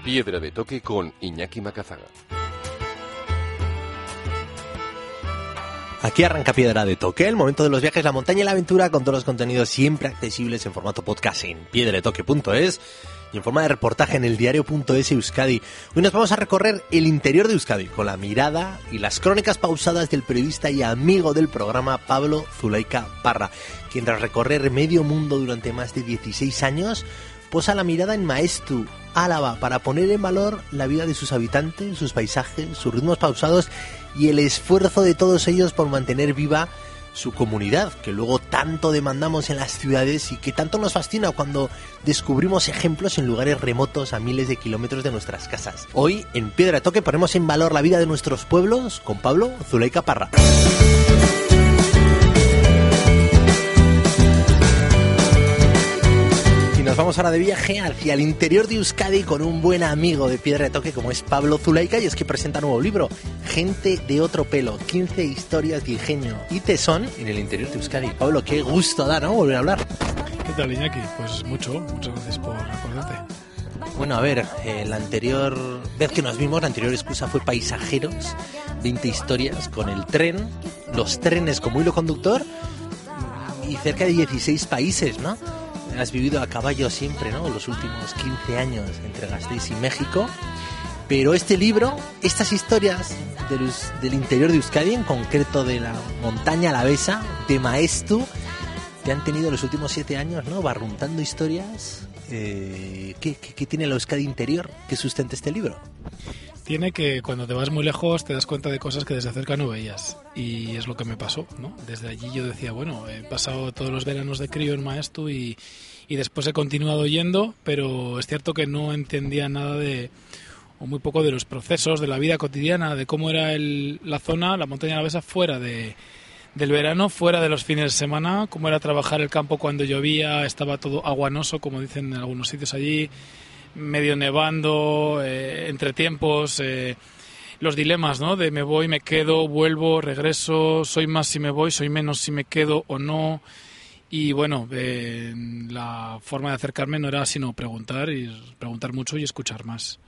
Piedra de Toque con Iñaki Macazaga. Aquí arranca Piedra de Toque, el momento de los viajes, la montaña y la aventura, con todos los contenidos siempre accesibles en formato podcast en piedradetoque.es y en forma de reportaje en eldiario.es Euskadi. Hoy nos vamos a recorrer el interior de Euskadi con la mirada y las crónicas pausadas del periodista y amigo del programa Pablo Zulaika Parra, quien tras recorrer medio mundo durante más de 16 años posa la mirada en Maeztu, Álava, para poner en valor la vida de sus habitantes, sus paisajes, sus ritmos pausados y el esfuerzo de todos ellos por mantener viva su comunidad, que luego tanto demandamos en las ciudades y que tanto nos fascina cuando descubrimos ejemplos en lugares remotos a miles de kilómetros de nuestras casas. Hoy, en Piedra de Toque, ponemos en valor la vida de nuestros pueblos con Pablo Zulaika Parra. Nos vamos ahora de viaje hacia el interior de Euskadi con un buen amigo de Piedra de Toque como es Pablo Zulaika, y es que presenta un nuevo libro, Gente de otro pelo, 15 historias de ingenio y tesón en el interior de Euskadi. Pablo, qué gusto da, ¿no?, volver a hablar. ¿Qué tal, Iñaki? Pues muchas gracias por acordarte. Bueno, a ver, la anterior vez que nos vimos, la anterior excusa fue Paisajeros, 20 historias con el tren, los trenes como hilo conductor y cerca de 16 países, ¿no? Has vivido a caballo siempre, ¿no?, los últimos 15 años entre Gasteiz y México. Pero este libro, estas historias del interior de Euskadi, en concreto de la montaña alavesa, de Maeztu, te han tenido los últimos 7 años, ¿no?, barruntando historias. ¿Qué tiene la Euskadi interior que sustenta este libro? Tiene que cuando te vas muy lejos te das cuenta de cosas que desde cerca no veías, y es lo que me pasó, ¿no? Desde allí yo decía, bueno, he pasado todos los veranos de crío en Maeztu y después he continuado yendo, pero es cierto que no entendía nada o muy poco de los procesos, de la vida cotidiana, de cómo era la zona, la montaña alavesa fuera del verano, fuera de los fines de semana, cómo era trabajar el campo cuando llovía, estaba todo aguanoso, como dicen en algunos sitios allí, medio nevando, entre tiempos, los dilemas, ¿no?, de me voy, me quedo, vuelvo, regreso, soy más si me voy, soy menos si me quedo o no. Y bueno, la forma de acercarme no era sino preguntar mucho y escuchar más.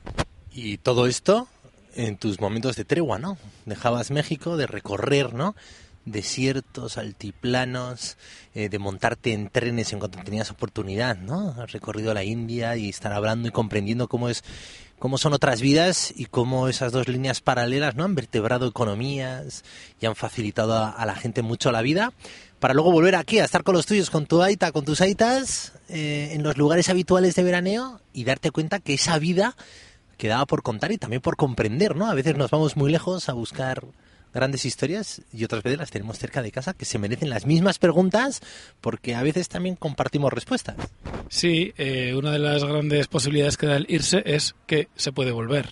Y todo esto en tus momentos de tregua, ¿no? Dejabas México de recorrer, ¿no?, desiertos, altiplanos, de montarte en trenes en cuanto tenías oportunidad, ¿no? Has recorrido la India y estar hablando y comprendiendo cómo son otras vidas y cómo esas dos líneas paralelas, ¿no?, han vertebrado economías y han facilitado a la gente mucho la vida, para luego volver aquí a estar con los tuyos, con tu aita, con tus aitas, en los lugares habituales de veraneo, y darte cuenta que esa vida quedaba por contar y también por comprender, ¿no? A veces nos vamos muy lejos a buscar grandes historias y otras veces las tenemos cerca de casa, que se merecen las mismas preguntas porque a veces también compartimos respuestas. Sí, una de las grandes posibilidades que da el irse es que se puede volver,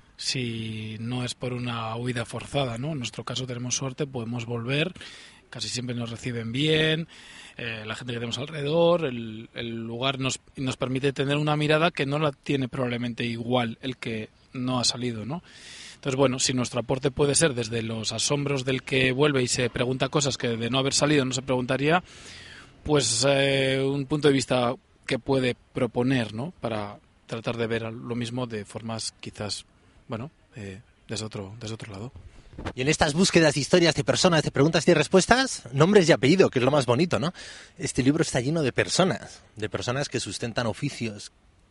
si no es por una huida forzada, ¿no? En nuestro caso tenemos suerte, podemos volver, casi siempre nos reciben bien, la gente que tenemos alrededor, el lugar nos permite tener una mirada que no la tiene probablemente igual el que no ha salido, ¿no? Entonces, bueno, si nuestro aporte puede ser desde los asombros del que vuelve y se pregunta cosas que de no haber salido no se preguntaría, pues un punto de vista que puede proponer, ¿no?, para tratar de ver lo mismo de formas quizás, bueno, desde otro lado. Y en estas búsquedas de historias, de personas, de preguntas y de respuestas, nombres y apellido, que es lo más bonito, ¿no? Este libro está lleno de personas que sustentan oficios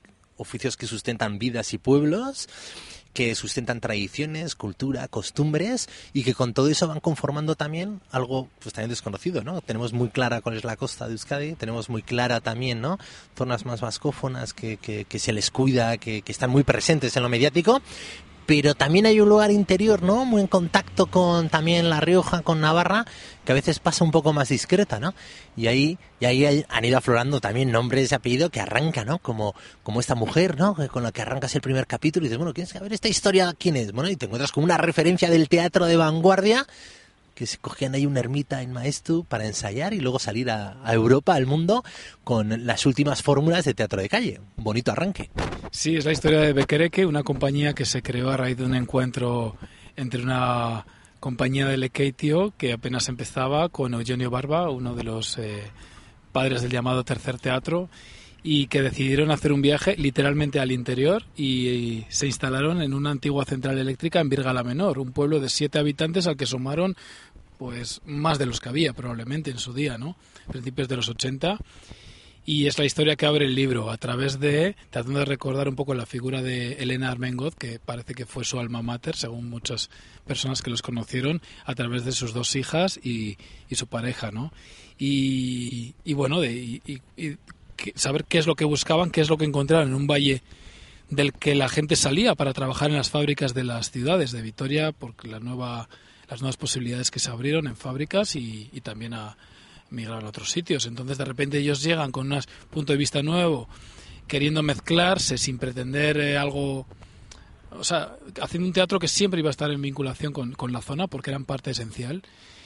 que sustentan vidas y pueblos, que sustentan tradiciones, cultura, costumbres, y que con todo eso van conformando también algo pues también desconocido, ¿no? Tenemos muy clara cuál es la costa de Euskadi, tenemos muy clara también, ¿no?, zonas más vascófonas que se les cuida, que están muy presentes en lo mediático, pero también hay un lugar interior, ¿no?, muy en contacto con también La Rioja, con Navarra, que a veces pasa un poco más discreta, ¿no? Y ahí han ido aflorando también nombres de apellido que arrancan, ¿no?, como esta mujer, ¿no?, con la que arrancas el primer capítulo y dices, bueno, ¿quieres saber esta historia quién es? Bueno, y te encuentras con una referencia del teatro de vanguardia, que se cogían ahí una ermita en Maeztu para ensayar y luego salir a Europa, al mundo, con las últimas fórmulas de teatro de calle. Un bonito arranque. Sí, es la historia de Bekereke, una compañía que se creó a raíz de un encuentro entre una compañía de Lekeitio que apenas empezaba con Eugenio Barba, uno de los padres del llamado tercer teatro, y que decidieron hacer un viaje literalmente al interior y se instalaron en una antigua central eléctrica en Virga la Menor, un pueblo de 7 habitantes al que sumaron pues más de los que había probablemente en su día, ¿no? Principios de los 80. Y es la historia que abre el libro a través de, tratando de recordar un poco la figura de Elena Armengot, que parece que fue su alma mater, según muchas personas que los conocieron, a través de sus 2 hijas y su pareja, ¿no? Y bueno, saber qué es lo que buscaban, qué es lo que encontraron en un valle del que la gente salía para trabajar en las fábricas de las ciudades de Vitoria, porque las nuevas posibilidades que se abrieron en fábricas y también a migrar a otros sitios. Entonces de repente ellos llegan con un punto de vista nuevo, queriendo mezclarse sin pretender algo, o sea, haciendo un teatro que siempre iba a estar en vinculación con la zona porque eran parte esencial,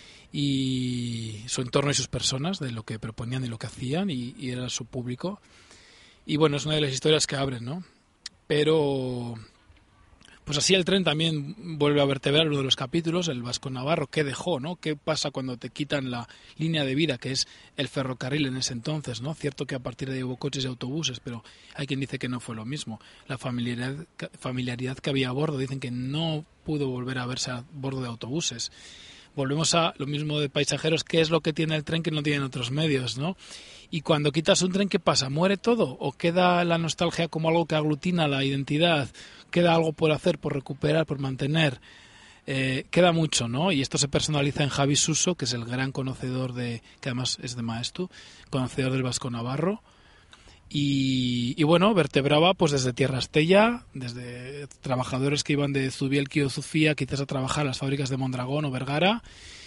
y su entorno y sus personas, de lo que proponían y lo que hacían, y era su público. Y bueno, es una de las historias que abren, ¿no? Pero pues así el tren también vuelve a vertebrar uno de los capítulos, el Vasco Navarro, ¿qué dejó, no? ¿Qué pasa cuando te quitan la línea de vida, que es el ferrocarril en ese entonces, ¿no? Cierto que a partir de ahí hubo coches y autobuses, pero hay quien dice que no fue lo mismo. La familiaridad que había a bordo, dicen que no pudo volver a verse a bordo de autobuses. Volvemos a lo mismo de pasajeros, ¿qué es lo que tiene el tren que no tienen otros medios, ¿no? Y cuando quitas un tren, ¿qué pasa? ¿Muere todo? ¿O queda la nostalgia como algo que aglutina la identidad? ¿Queda algo por hacer, por recuperar, por mantener? Queda mucho, ¿no? Y esto se personaliza en Javi Suso, que es el gran conocedor que además es de Maestu, conocedor del Vasco Navarro. Y bueno, vertebraba pues desde Tierra Estella, desde trabajadores que iban de Zubielki o Zufía quizás a trabajar a las fábricas de Mondragón o Vergara.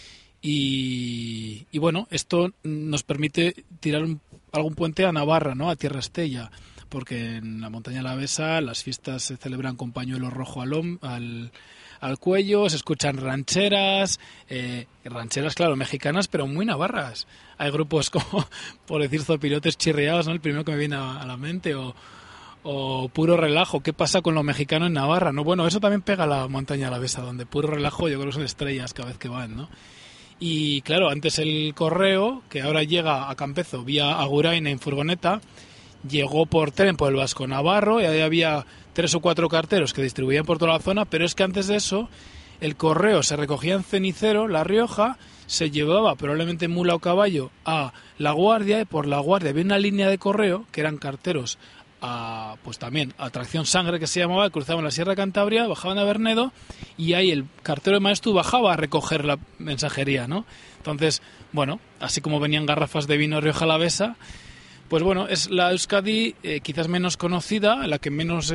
Y bueno, esto nos permite tirar algún puente a Navarra, ¿no? A Tierra Estella, porque en la montaña alavesa las fiestas se celebran con pañuelo rojo al cuello, se escuchan rancheras, claro, mexicanas, pero muy navarras. Hay grupos como, por decir, zopilotes chirriados, ¿no? El primero que me viene a la mente, o puro relajo. ¿Qué pasa con lo mexicano en Navarra, no? Bueno, eso también pega a la montaña alavesa, donde puro relajo yo creo que son estrellas cada vez que van, ¿no? Y claro, antes el correo, que ahora llega a Campezo vía Agurain en furgoneta, llegó por tren por el Vasco Navarro, y ahí había 3 o 4 carteros que distribuían por toda la zona, pero es que antes de eso el correo se recogía en Cenicero, La Rioja, se llevaba probablemente mula o caballo a La Guardia, y por La Guardia había una línea de correo que eran carteros pues también a Tracción Sangre, que se llamaba, cruzaban la Sierra de Cantabria, bajaban a Bernedo, y ahí el cartero de Maestu bajaba a recoger la mensajería, ¿no? Entonces, bueno, así como venían garrafas de vino Rioja Alavesa, pues bueno, es la Euskadi quizás menos conocida, la que menos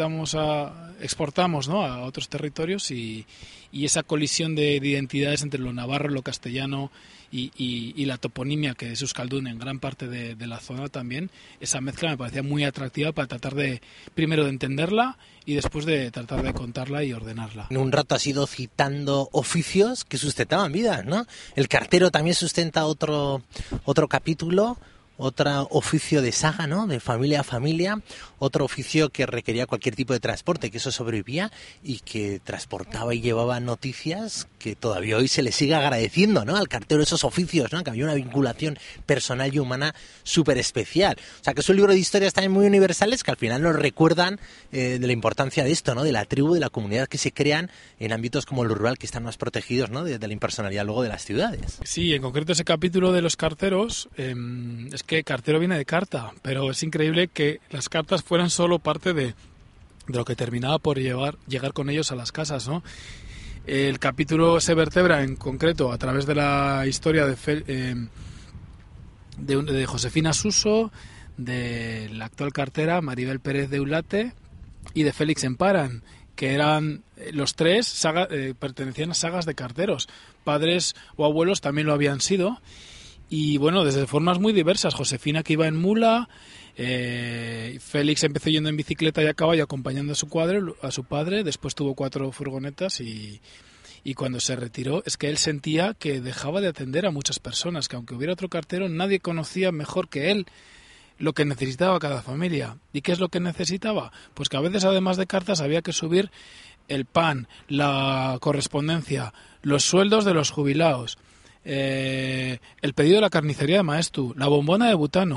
exportamos, ¿no? A otros territorios, y esa colisión de identidades entre lo navarro, lo castellano y la toponimia, que es euskaldun en gran parte de la zona también, esa mezcla me parecía muy atractiva para tratar primero de entenderla y después de tratar de contarla y ordenarla. En un rato has ido citando oficios que sustentaban vidas, ¿no? El cartero también sustenta otro capítulo, otro oficio de saga, ¿no? De familia a familia, otro oficio que requería cualquier tipo de transporte, que eso sobrevivía y que transportaba y llevaba noticias que todavía hoy se le sigue agradeciendo, ¿no? Al cartero esos oficios, ¿no? Que había una vinculación personal y humana súper especial. O sea, que es un libro de historias también muy universales que al final nos recuerdan de la importancia de esto, ¿no? De la tribu, de la comunidad que se crean en ámbitos como el rural, que están más protegidos, ¿no? De la impersonalidad luego de las ciudades. Sí, en concreto ese capítulo de los carteros, es que cartero viene de carta, pero es increíble que las cartas fueran solo parte de lo que terminaba por llegar con ellos a las casas, ¿no? El capítulo se vertebra en concreto a través de la historia de Josefina Suso, de la actual cartera Maribel Pérez de Ulate y de Félix Emparan, que eran los tres pertenecían a sagas de carteros. Padres o abuelos también lo habían sido. Y bueno, desde formas muy diversas. Josefina, que iba en mula, Félix empezó yendo en bicicleta y a caballo acompañando a su padre, después tuvo 4 furgonetas y cuando se retiró es que él sentía que dejaba de atender a muchas personas, que aunque hubiera otro cartero nadie conocía mejor que él lo que necesitaba cada familia. ¿Y qué es lo que necesitaba? Pues que a veces además de cartas había que subir el pan, la correspondencia, los sueldos de los jubilados, el pedido de la carnicería de Maestu, la bombona de butano,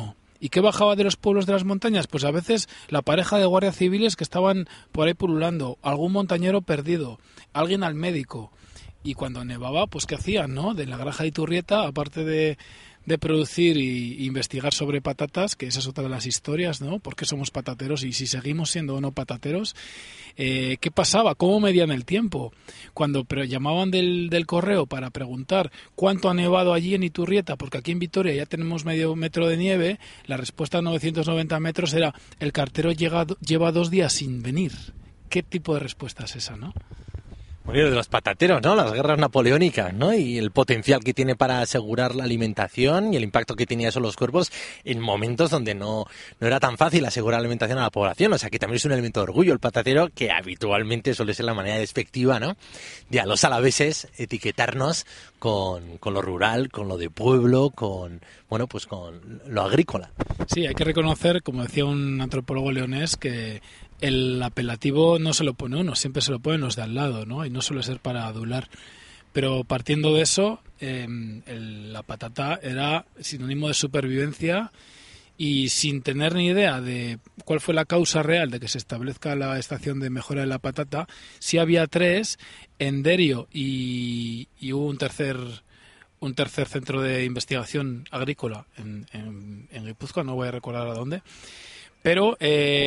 ¿Y qué bajaba de los pueblos de las montañas? Pues a veces la pareja de guardias civiles que estaban por ahí pululando, algún montañero perdido, alguien al médico. Y cuando nevaba, pues ¿qué hacían, no? De la granja de Iturrieta, aparte de producir y investigar sobre patatas, que esa es otra de las historias, ¿no? ¿Por qué somos patateros y si seguimos siendo o no patateros? ¿Qué pasaba? ¿Cómo medían el tiempo? Cuando llamaban del correo para preguntar cuánto ha nevado allí en Iturrieta, porque aquí en Vitoria ya tenemos medio metro de nieve, la respuesta a 990 metros era: el cartero lleva 2 días sin venir. ¿Qué tipo de respuesta es esa, no? Bueno, de los patateros, ¿no? Las guerras napoleónicas, ¿no? Y el potencial que tiene para asegurar la alimentación y el impacto que tenía eso en los cuerpos en momentos donde no era tan fácil asegurar la alimentación a la población. O sea, que también es un elemento de orgullo el patatero, que habitualmente suele ser la manera despectiva, ¿no? De a los alaveses etiquetarnos con lo rural, con lo de pueblo, con lo agrícola. Sí, hay que reconocer, como decía un antropólogo leonés, que el apelativo no se lo pone uno, siempre se lo ponen los de al lado, ¿no? Y no suele ser para adular. Pero partiendo de eso, la patata era sinónimo de supervivencia, y sin tener ni idea de cuál fue la causa real de que se establezca la estación de mejora de la patata, sí había 3 en Derio y hubo un tercer centro de investigación agrícola en Guipúzcoa, no voy a recordar a dónde. Pero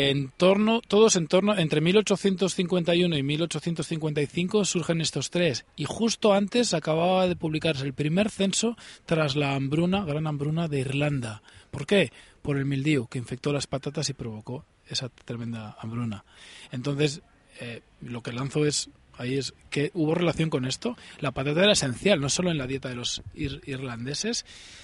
entre 1851 y 1855 surgen estos 3. Y justo antes acababa de publicarse el primer censo tras la gran hambruna de Irlanda. ¿Por qué? Por el mildiu, que infectó las patatas y provocó esa tremenda hambruna. Entonces, lo que lanzo es que hubo relación con esto. La patata era esencial, no solo en la dieta de los irlandeses,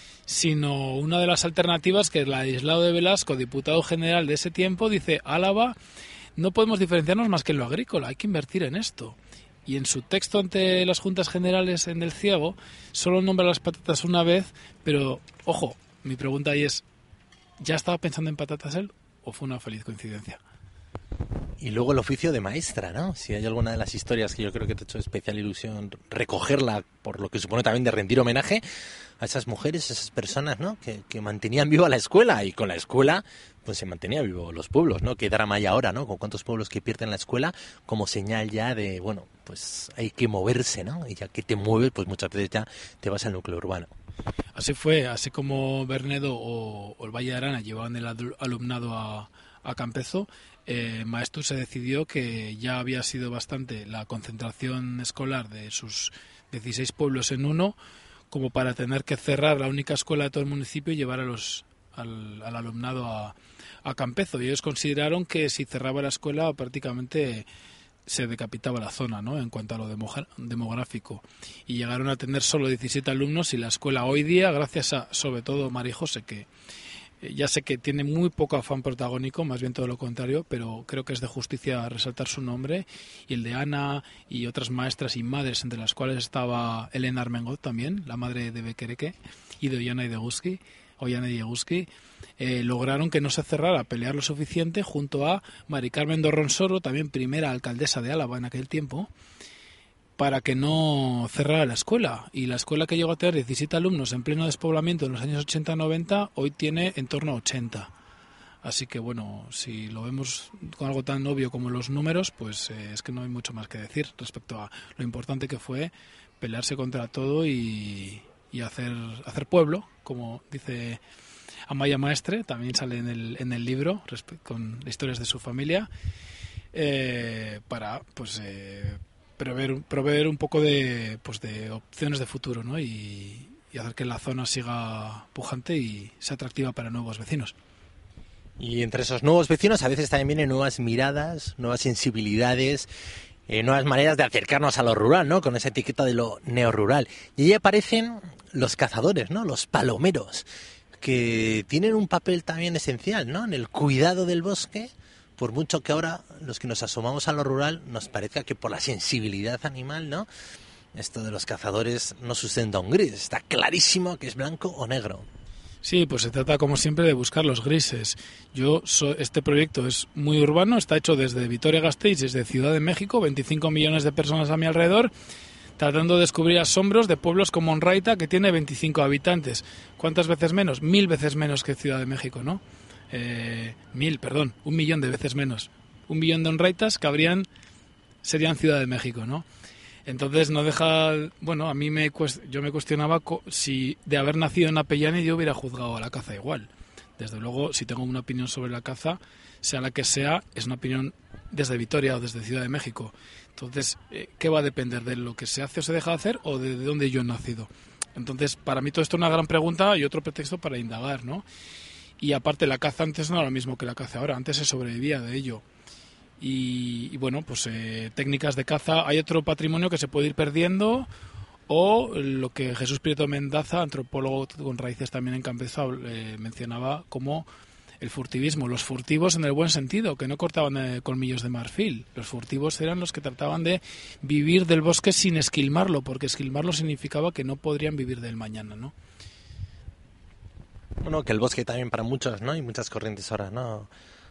sino una de las alternativas que Ladislao de Velasco, diputado general de ese tiempo, dice: Álava, no podemos diferenciarnos más que en lo agrícola, hay que invertir en esto. Y en su texto ante las Juntas Generales en El Ciego solo nombra las patatas una vez, pero ojo, mi pregunta ahí es: ¿ya estaba pensando en patatas él o fue una feliz coincidencia? Y luego el oficio de maestra, ¿no? Si hay alguna de las historias que yo creo que te ha hecho especial ilusión recogerla, por lo que supone también de rendir homenaje a esas mujeres, a esas personas, ¿no? Que mantenían viva la escuela, y con la escuela pues se mantenía vivo los pueblos, ¿no? Qué drama hay ahora, ¿no? Con cuántos pueblos que pierden la escuela como señal ya de, bueno, pues hay que moverse, ¿no? Y ya que te mueves, pues muchas veces ya te vas al núcleo urbano. Así fue, así como Bernedo o el Valle de Arana llevaban el alumnado a Campezo, Maeztu se decidió que ya había sido bastante la concentración escolar de sus 16 pueblos en uno como para tener que cerrar la única escuela de todo el municipio y llevar al alumnado a Campezo. Y ellos consideraron que si cerraba la escuela prácticamente se decapitaba la zona, ¿no? En cuanto a lo demográfico. Y llegaron a tener solo 17 alumnos, y la escuela hoy día, gracias a, sobre todo, María José, que ya sé que tiene muy poco afán protagónico, más bien todo lo contrario, pero creo que es de justicia resaltar su nombre, y el de Ana y otras maestras y madres, entre las cuales estaba Elena Armengot también, la madre de Bequereque, y de Ollana Yeguski, lograron que no se cerrara, pelear lo suficiente junto a Mari Carmen Dorronsoro, también primera alcaldesa de Álava en aquel tiempo, para que no cerrara la escuela. Y la escuela, que llegó a tener 17 alumnos en pleno despoblamiento en los años 80-90, hoy tiene en torno a 80. Así que bueno, si lo vemos con algo tan obvio como los números, pues es que no hay mucho más que decir respecto a lo importante que fue pelearse contra todo y hacer pueblo, como dice Amaya Maestre, también sale en el libro con historias de su familia, para pues proveer un poco de opciones de futuro, ¿no? Y hacer que la zona siga pujante y sea atractiva para nuevos vecinos. Y entre esos nuevos vecinos a veces también vienen nuevas miradas, nuevas sensibilidades, nuevas maneras de acercarnos a lo rural, ¿no? Con esa etiqueta de lo neorrural. Y ahí aparecen los cazadores, ¿no? Los palomeros, que tienen un papel también esencial, ¿no? En el cuidado del bosque, por mucho que ahora los que nos asomamos a lo rural nos parezca que por la sensibilidad animal, ¿no? Esto de los cazadores no sustenta un gris, está clarísimo que es blanco o negro. Sí, pues se trata como siempre de buscar los grises. Este proyecto es muy urbano, está hecho desde Vitoria-Gasteiz, desde Ciudad de México, 25 millones de personas a mi alrededor, tratando de descubrir asombros de pueblos como Onraita, que tiene 25 habitantes. ¿Cuántas veces menos? 1000 veces menos que Ciudad de México, ¿no? 1 millón de veces menos. 1 millón de Onraitas serían Ciudad de México, ¿no? Entonces no deja... Bueno, yo me cuestionaba si de haber nacido en Apellane yo hubiera juzgado a la caza igual. Desde luego, si tengo una opinión sobre la caza, sea la que sea, es una opinión desde Vitoria o desde Ciudad de México. Entonces, ¿qué va a depender? ¿De lo que se hace o se deja de hacer o de dónde yo he nacido? Entonces, para mí todo esto es una gran pregunta y otro pretexto para indagar, ¿no? Y aparte, la caza antes no era lo mismo que la caza ahora, antes se sobrevivía de ello. Y bueno, pues técnicas de caza, hay otro patrimonio que se puede ir perdiendo, o lo que Jesús Prieto Mendaza, antropólogo con raíces también en Campezo, mencionaba como el furtivismo. Los furtivos en el buen sentido, que no cortaban colmillos de marfil. Los furtivos eran los que trataban de vivir del bosque sin esquilmarlo, porque esquilmarlo significaba que no podrían vivir del mañana, ¿no? Bueno, que el bosque también para muchos, ¿no? Hay muchas corrientes ahora, ¿no?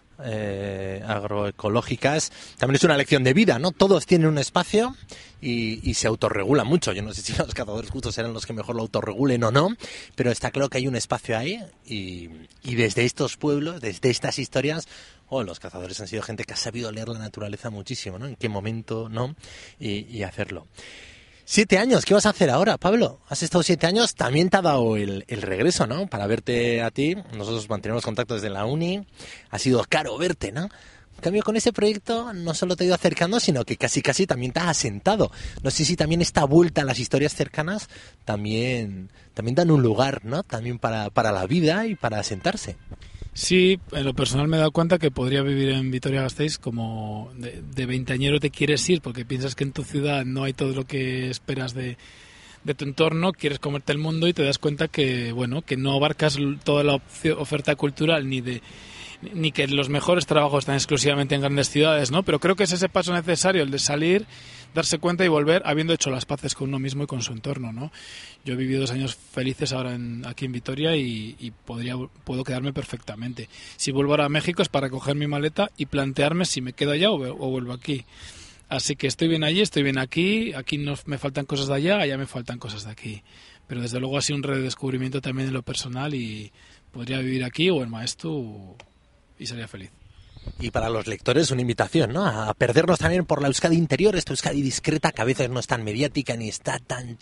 Agroecológicas, también es una lección de vida, ¿no? Todos tienen un espacio y se autorregulan mucho. Yo no sé si los cazadores justos serán los que mejor lo autorregulen o no, pero está claro que hay un espacio ahí y desde estos pueblos, desde estas historias, los cazadores han sido gente que ha sabido leer la naturaleza muchísimo, ¿no? En qué momento, ¿no? Y hacerlo. 7 años, ¿qué vas a hacer ahora, Pablo? Has estado 7 años, también te ha dado el regreso, ¿no? Para verte a ti. Nosotros mantenemos contacto desde la uni. Ha sido caro verte, ¿no? En cambio, con ese proyecto no solo te ha ido acercando, sino que casi también te has asentado. No sé si también esta vuelta a las historias cercanas también dan un lugar, ¿no? También para la vida y para asentarse. Sí, en lo personal me he dado cuenta que podría vivir en Vitoria-Gasteiz como de veinteañero te quieres ir porque piensas que en tu ciudad no hay todo lo que esperas de tu entorno, quieres comerte el mundo y te das cuenta que bueno, que no abarcas toda la oferta cultural ni que los mejores trabajos están exclusivamente en grandes ciudades, ¿no? Pero creo que es ese paso necesario, el de salir, darse cuenta y volver habiendo hecho las paces con uno mismo y con su entorno, ¿no? Yo he vivido 2 años felices ahora aquí en Vitoria y puedo quedarme perfectamente. Si vuelvo ahora a México es para coger mi maleta y plantearme si me quedo allá o vuelvo aquí. Así que estoy bien allí, estoy bien aquí no me faltan cosas de allá me faltan cosas de aquí. Pero desde luego ha sido un redescubrimiento también en lo personal y podría vivir aquí o en Maestu y sería feliz. Y para los lectores una invitación, ¿no? A perdernos también por la Euskadi interior, esta Euskadi discreta que a veces no es tan mediática ni está tan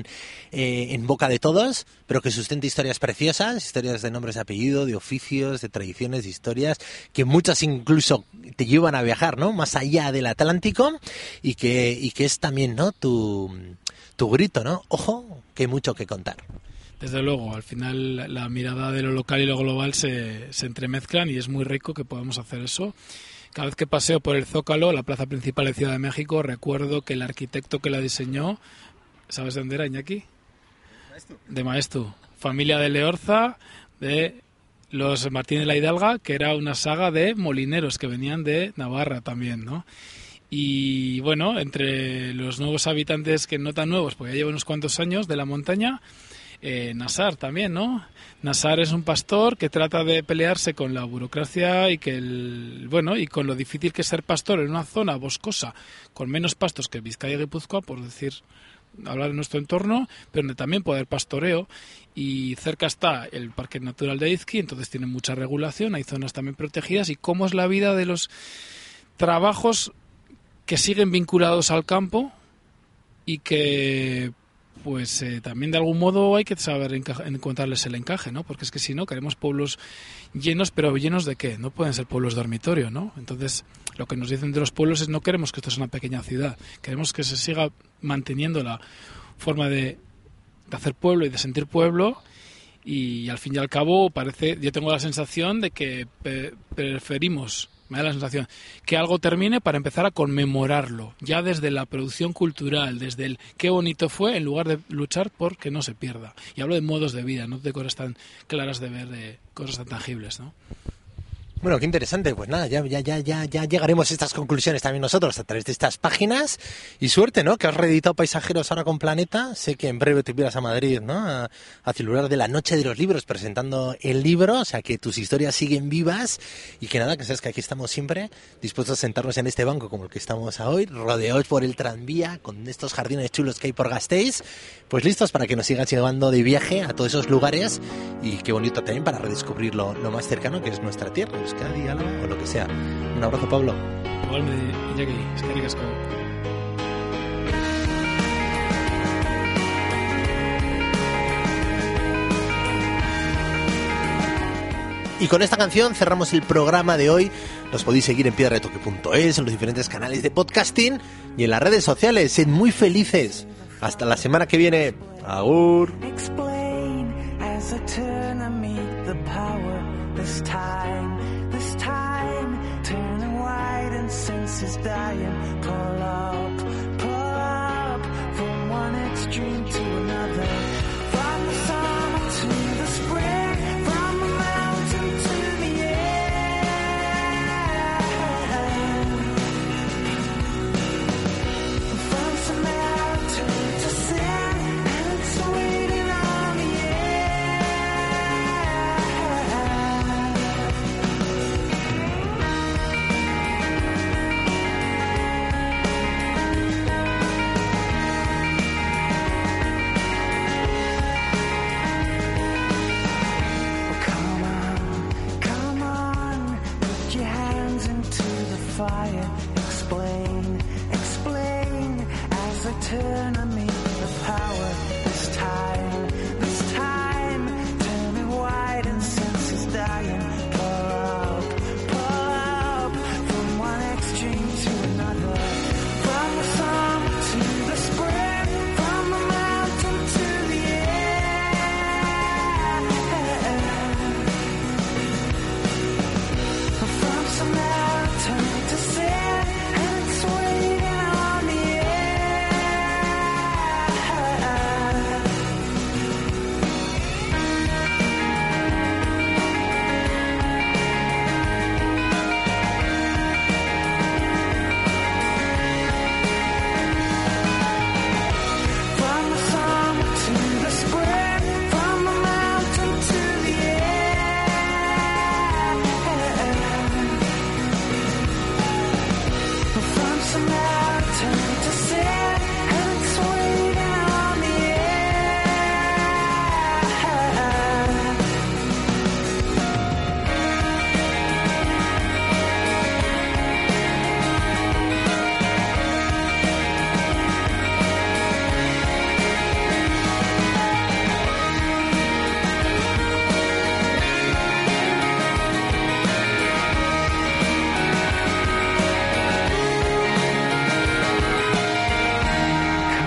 en boca de todos, pero que sustenta historias preciosas, historias de nombres de apellido, de oficios, de tradiciones, de historias, que muchas incluso te llevan a viajar, ¿no? Más allá del Atlántico y que es también, ¿no? Tu grito, ¿no? Ojo, que hay mucho que contar. Desde luego, al final la mirada de lo local y lo global se entremezclan y es muy rico que podamos hacer eso. Cada vez que paseo por el Zócalo, la plaza principal de Ciudad de México, recuerdo que el arquitecto que la diseñó, ¿sabes de dónde era, Iñaki? De Maestu. Familia de Leorza, de los Martín de la Hidalga, que era una saga de molineros que venían de Navarra también, ¿no? Y bueno, entre los nuevos habitantes, que no tan nuevos, porque ya llevan unos cuantos años de la montaña, Nassar también, ¿no? Nassar es un pastor que trata de pelearse con la burocracia y y con lo difícil que es ser pastor en una zona boscosa con menos pastos que Vizcaya y Guipúzcoa, por hablar de nuestro entorno, pero donde también puede haber pastoreo y cerca está el Parque Natural de Izqui, entonces tiene mucha regulación, hay zonas también protegidas y cómo es la vida de los trabajos que siguen vinculados al campo y que pues también de algún modo hay que saber encontrarles el encaje, ¿no? Porque es que si no, queremos pueblos llenos, pero ¿llenos de qué? No pueden ser pueblos dormitorio, ¿no? Entonces, lo que nos dicen de los pueblos es no queremos que esto sea una pequeña ciudad, queremos que se siga manteniendo la forma de hacer pueblo y de sentir pueblo y al fin y al cabo yo tengo la sensación de que preferimos... Me da la sensación que algo termine para empezar a conmemorarlo, ya desde la producción cultural, desde el qué bonito fue, en lugar de luchar por que no se pierda. Y hablo de modos de vida, no de cosas tan claras de ver, de cosas tan tangibles, ¿no? Bueno, qué interesante. Pues nada, ya llegaremos a estas conclusiones también nosotros a través de estas páginas. Y suerte, ¿no? Que has reeditado Paisajeros ahora con Planeta. Sé que en breve te irás a Madrid, ¿no? A celebrar de la Noche de los Libros presentando el libro. O sea, que tus historias siguen vivas. Y que nada, que sabes que aquí estamos siempre dispuestos a sentarnos en este banco como el que estamos hoy, rodeados por el tranvía, con estos jardines chulos que hay por Gasteiz. Pues listos para que nos sigas llevando de viaje a todos esos lugares. Y qué bonito también para redescubrir lo más cercano que es nuestra tierra. Euskadi, Álava o lo que sea. Un abrazo, Pablo. Igualmente, Iñaki, eskerrik asko. Y con esta canción cerramos el programa de hoy. Nos podéis seguir en piedradetoque.es, en los diferentes canales de podcasting y en las redes sociales. Sed muy felices. Hasta la semana que viene. Agur. Senses dying, pull up from one extreme to another, from the summer to the spring, from the mountain to the air, from Samaritan to sin, and it's waiting on the air. Fire, explain as I turn on me the power this time turning white and senses dying, pull up from one extreme to another, from the summer to the spring, from the mountain to the air, from Samaritan to sin, and it's waiting on the from the summer to the spring, from the mountain to the from Samaritan to sin, and it's waiting on the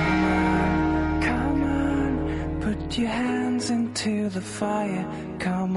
Come on, put your hands into the fire. Come